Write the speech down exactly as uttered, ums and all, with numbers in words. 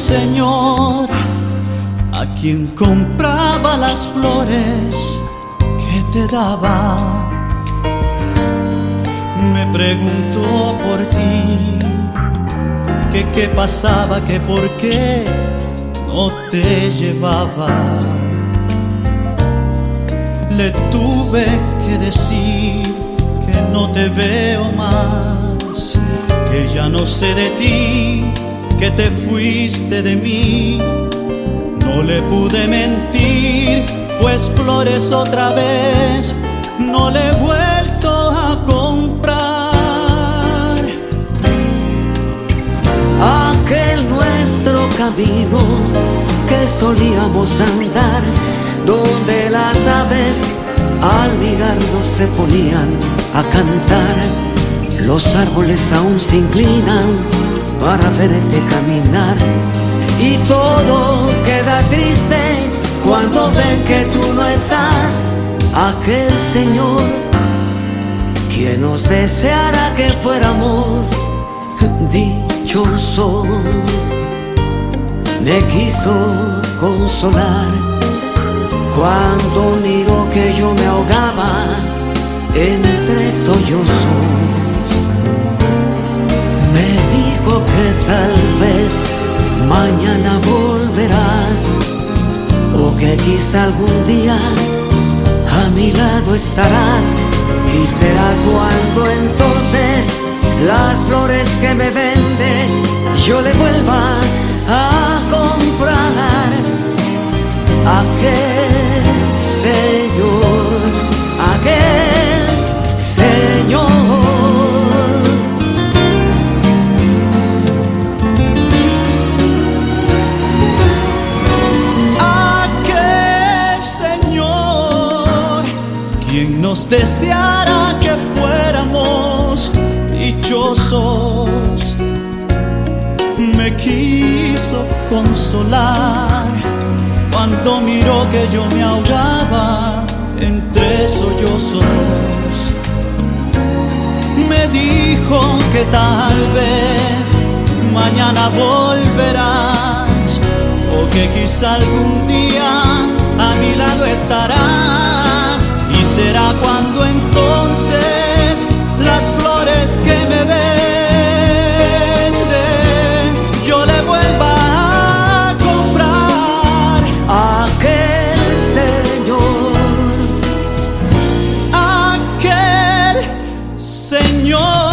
señor a quien compraba las flores que te daba. Me preguntó por ti, que qué pasaba, que por qué no te llevaba. Le tuve que decir que no te veo más, que ya no sé de ti, que te fuiste de mí. No le pude mentir, pues flores otra vez no le he vuelto a comprar. Aquel nuestro camino que solíamos andar, donde las aves al mirarnos se ponían a cantar. Los árboles aún se inclinan para verte caminar, y todo queda triste cuando ven que tú no estás. Aquel Señor, quien nos deseara que fuéramos dichosos, me quiso consolar cuando miró que yo me ahogaba entre sollozos. Me dijo que tal vez mañana volverás, o que quizá algún día a mi lado estarás, y será cuando entonces las flores que me vende yo le vuelva a comprar. Aquel Señor, aquel Señor. Quien nos deseara que fuéramos dichosos, me quiso consolar cuando miró que yo me ahogaba entre sollozos. Me dijo que tal vez mañana volverás, o que quizá algún día a mi lado estarás, y será cuando entonces las flores que me venden yo le vuelva a comprar. Aquel Señor, aquel Señor.